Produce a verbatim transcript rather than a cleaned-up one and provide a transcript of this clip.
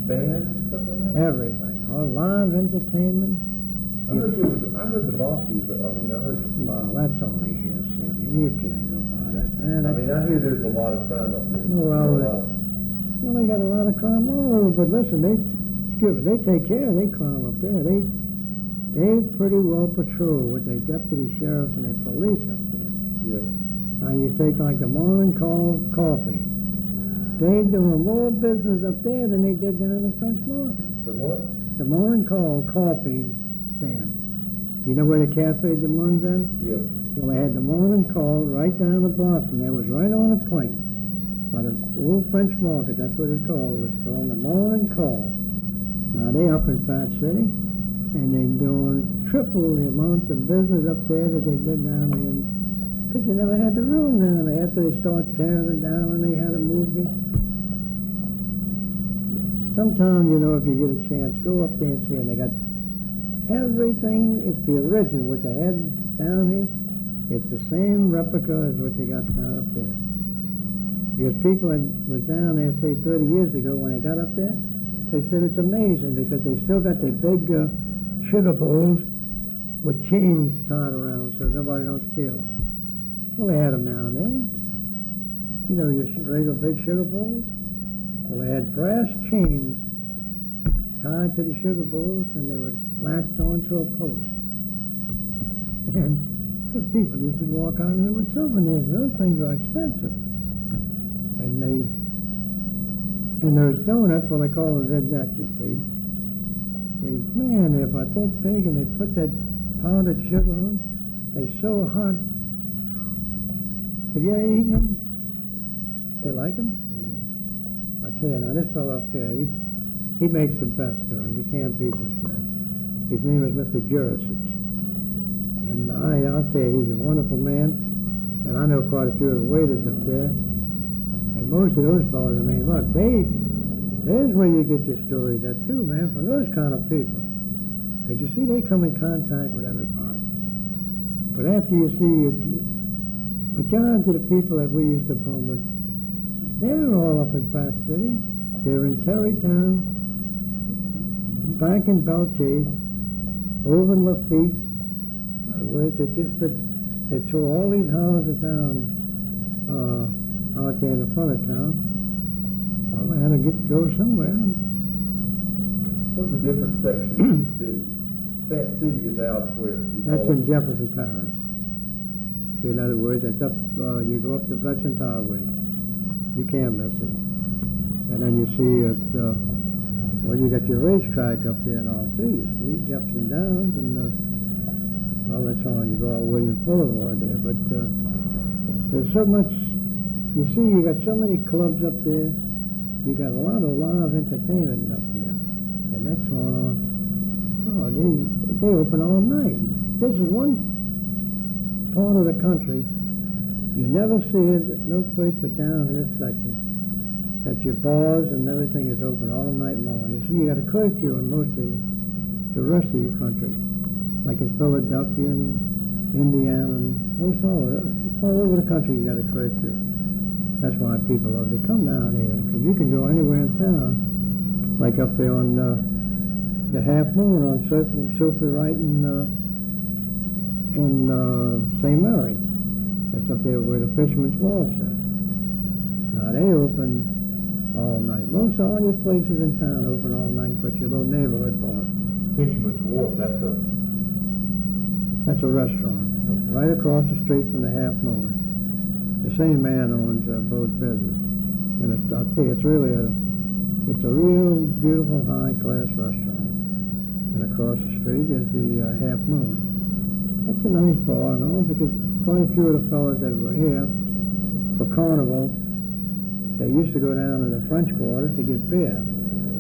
bands and stuff like that? Everything. All live entertainment. I heard, there was, I heard the Mossies, I mean, I heard... Well, that's only hearsay. I mean, you can't go about it. Man, I mean, I hear there's a lot of crime up there. Well, a they, lot of, well, they got a lot of crime all over, but listen, they, excuse me, they take care of their crime up there. They, they pretty well patrol with their deputy sheriffs and their police up there. yeah. Now, you take like the Morning Call Coffee. They doing more business up there than they did down in French Market. The what? The Morning Call Coffee stand. You know where the Cafe du Monde's at? Yeah. Well, they had the Morning Call right down the block from there. It was right on a point. By the old French Market, that's what it's called. It was called the Morning Call. Now, they up in Fat City, and they doing triple the amount of business up there that they did down there. Because you never had the room down there. After they start tearing it down and they had a movie. Sometime, you know, if you get a chance, go up there and see it. They got everything. It's the original, what they had down here. It's the same replica as what they got down up there. Because people that was down there, say, thirty years ago when they got up there, they said it's amazing because they still got their big uh, sugar bowls with chains tied around so nobody don't steal them. Well, they had them down there. You know, your regular big sugar bowls? Well, they had brass chains tied to the sugar bowls, and they were latched onto a post. And because people used to walk out there with souvenirs, and those things are expensive. And they, and those donuts, well, they call them vidette, you see. They, man, they're about that big, and they put that powdered sugar on. They're so hot. Have you ever eaten them? You like them? I tell you now, this fellow up there, he, he makes the best tours. You can't beat this man. His name is Mister Jurisic. And I, I'll tell you, he's a wonderful man. And I know quite a few of the waiters up there. And most of those fellows, I mean, look, they, there's where you get your stories at too, man, from those kind of people. Because you see, they come in contact with everybody. But after you see, you, majority of the people that we used to bum with, they're all up in Fat City. They're in Terrytown, back in Belchase, over in Lafitte, where it's just that they tore all these houses down uh, out there in the front of town. Well, they had to get, go somewhere. What's the different sections of the city? Fat City is out where? You That's call in it- Jefferson Parish. See, in other words, it's up, uh, you go up the Veterans Highway. You can't miss it. And then you see it, uh, well, you got your racetrack up there and all too, you see, Jefferson Downs, and, uh, well, that's on, you go out William Boulevard there, but uh, there's so much, you see, you got so many clubs up there, you got a lot of live entertainment up there, and that's on, oh, they, they open all night. This is one part of the country you never see it no place but down in this section, that your bars and everything is open all night long. You see, you got a curfew in most of the rest of your country, like in Philadelphia and Indiana and most all all over the country. You got a curfew. That's why people love to come down here, because you can go anywhere in town, like up there on uh, the Half Moon on Sophie, Sophie Wright in uh, in uh, Saint Mary. That's up there where the Fisherman's Wharf is. Now, they open all night. Most all your places in town open all night, but your little neighborhood bars. Fisherman's Wharf, that's a... That's a restaurant, right across the street from the Half Moon. The same man owns uh, both businesses. And it's, I'll tell you, it's really a, it's a real beautiful high-class restaurant. And across the street is the uh, Half Moon. That's a nice bar and all, because quite a few of the fellas that were here for Carnival, they used to go down to the French Quarter to get beer.